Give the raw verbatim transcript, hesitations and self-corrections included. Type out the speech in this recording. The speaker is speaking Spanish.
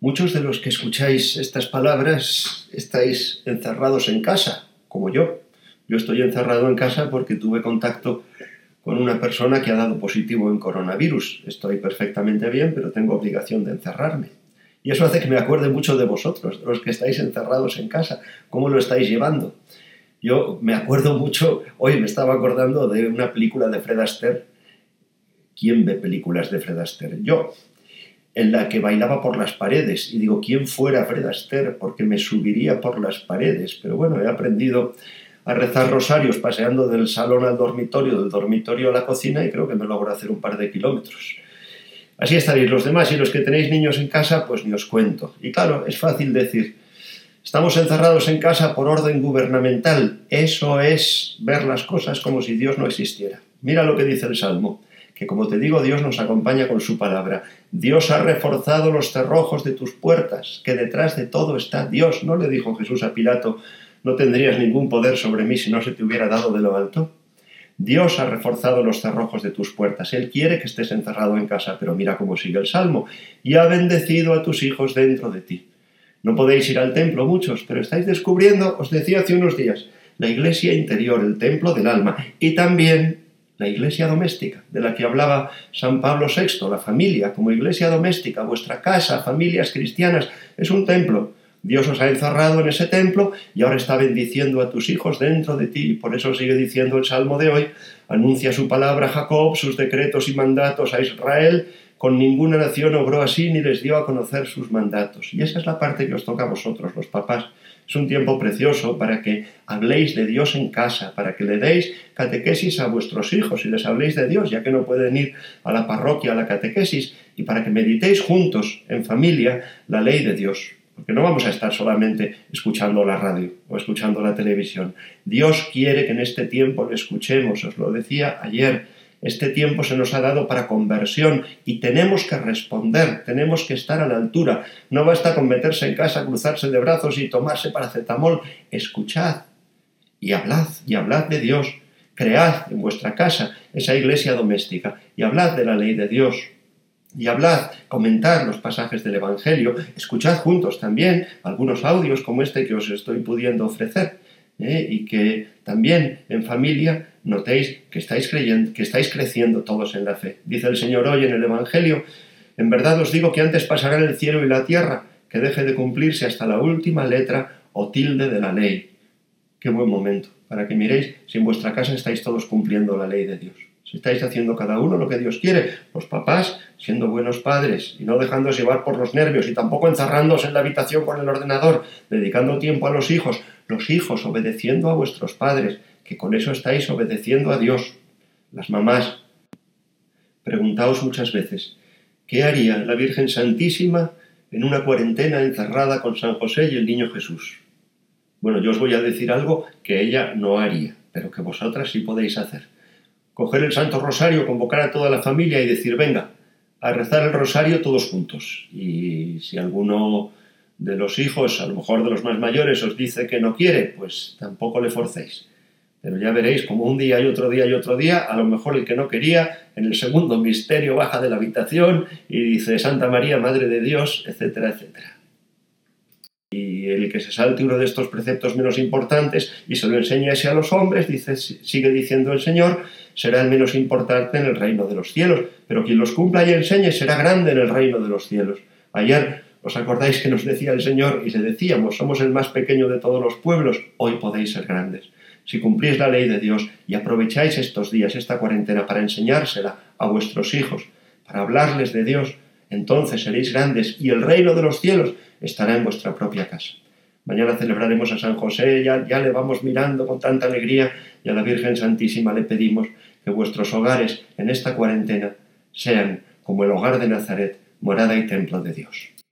Muchos de los que escucháis estas palabras estáis encerrados en casa, como yo. Yo estoy encerrado en casa porque tuve contacto con una persona que ha dado positivo en coronavirus. Estoy perfectamente bien, pero tengo obligación de encerrarme. Y eso hace que me acuerde mucho de vosotros, de los que estáis encerrados en casa. ¿Cómo lo estáis llevando? Yo me acuerdo mucho, hoy me estaba acordando de una película de Fred Astaire. ¿Quién ve películas de Fred Astaire? Yo. En la que bailaba por las paredes. Y digo, ¿quién fuera Fred Astaire? Porque me subiría por las paredes. Pero bueno, he aprendido a rezar rosarios paseando del salón al dormitorio, del dormitorio a la cocina, y creo que me logro hacer un par de kilómetros. Así estaréis los demás, y los que tenéis niños en casa, pues ni os cuento. Y claro, es fácil decir, estamos encerrados en casa por orden gubernamental. Eso es ver las cosas como si Dios no existiera. Mira lo que dice el Salmo, que como te digo, Dios nos acompaña con su palabra. Dios ha reforzado los cerrojos de tus puertas, que detrás de todo está Dios. ¿No le dijo Jesús a Pilato, no tendrías ningún poder sobre mí si no se te hubiera dado de lo alto? Dios ha reforzado los cerrojos de tus puertas. Él quiere que estés encerrado en casa, pero mira cómo sigue el Salmo. Y ha bendecido a tus hijos dentro de ti. No podéis ir al templo muchos, pero estáis descubriendo, os decía hace unos días, la iglesia interior, el templo del alma, y también la iglesia doméstica, de la que hablaba San Pablo sexto, la familia como iglesia doméstica, vuestra casa, familias cristianas, es un templo. Dios os ha encerrado en ese templo y ahora está bendiciendo a tus hijos dentro de ti. Por eso sigue diciendo el Salmo de hoy, anuncia su palabra a Jacob, sus decretos y mandatos a Israel. Con ninguna nación obró así ni les dio a conocer sus mandatos. Y esa es la parte que os toca a vosotros, los papás. Es un tiempo precioso para que habléis de Dios en casa, para que le deis catequesis a vuestros hijos y les habléis de Dios, ya que no pueden ir a la parroquia, a la catequesis, y para que meditéis juntos, en familia, la ley de Dios. Porque no vamos a estar solamente escuchando la radio o escuchando la televisión. Dios quiere que en este tiempo lo escuchemos, os lo decía ayer. Este tiempo se nos ha dado para conversión y tenemos que responder, tenemos que estar a la altura. No basta con meterse en casa, cruzarse de brazos y tomarse paracetamol. Escuchad y hablad, y hablad de Dios. Cread en vuestra casa esa iglesia doméstica y hablad de la ley de Dios. Y hablad, comentad los pasajes del Evangelio, escuchad juntos también algunos audios como este que os estoy pudiendo ofrecer. ¿Eh? Y que también en familia notéis que estáis, creyendo, que estáis creciendo todos en la fe. Dice el Señor hoy en el Evangelio, en verdad os digo que antes pasarán el cielo y la tierra, que deje de cumplirse hasta la última letra o tilde de la ley. Qué buen momento, para que miréis si en vuestra casa estáis todos cumpliendo la ley de Dios. Si estáis haciendo cada uno lo que Dios quiere, los papás siendo buenos padres y no dejándose llevar por los nervios y tampoco encerrándose en la habitación con el ordenador, dedicando tiempo a los hijos, los hijos obedeciendo a vuestros padres, que con eso estáis obedeciendo a Dios. Las mamás, preguntaos muchas veces, ¿qué haría la Virgen Santísima en una cuarentena encerrada con San José y el Niño Jesús? Bueno, yo os voy a decir algo que ella no haría, pero que vosotras sí podéis hacer. Coger el Santo Rosario, convocar a toda la familia y decir, venga, a rezar el Rosario todos juntos. Y si alguno de los hijos, a lo mejor de los más mayores, os dice que no quiere, pues tampoco le forcéis. Pero ya veréis, como un día y otro día y otro día, a lo mejor el que no quería, en el segundo misterio baja de la habitación y dice, Santa María, Madre de Dios, etcétera, etcétera. Y el que se salte uno de estos preceptos menos importantes y se lo enseñase a los hombres, dice, sigue diciendo el Señor, será el menos importante en el reino de los cielos, pero quien los cumpla y enseñe será grande en el reino de los cielos. Ayer, ¿os acordáis que nos decía el Señor? Y le decíamos, somos el más pequeño de todos los pueblos, hoy podéis ser grandes. Si cumplís la ley de Dios y aprovecháis estos días, esta cuarentena, para enseñársela a vuestros hijos, para hablarles de Dios, entonces seréis grandes y el reino de los cielos estará en vuestra propia casa. Mañana celebraremos a San José, ya, ya le vamos mirando con tanta alegría y a la Virgen Santísima le pedimos que vuestros hogares en esta cuarentena sean como el hogar de Nazaret, morada y templo de Dios.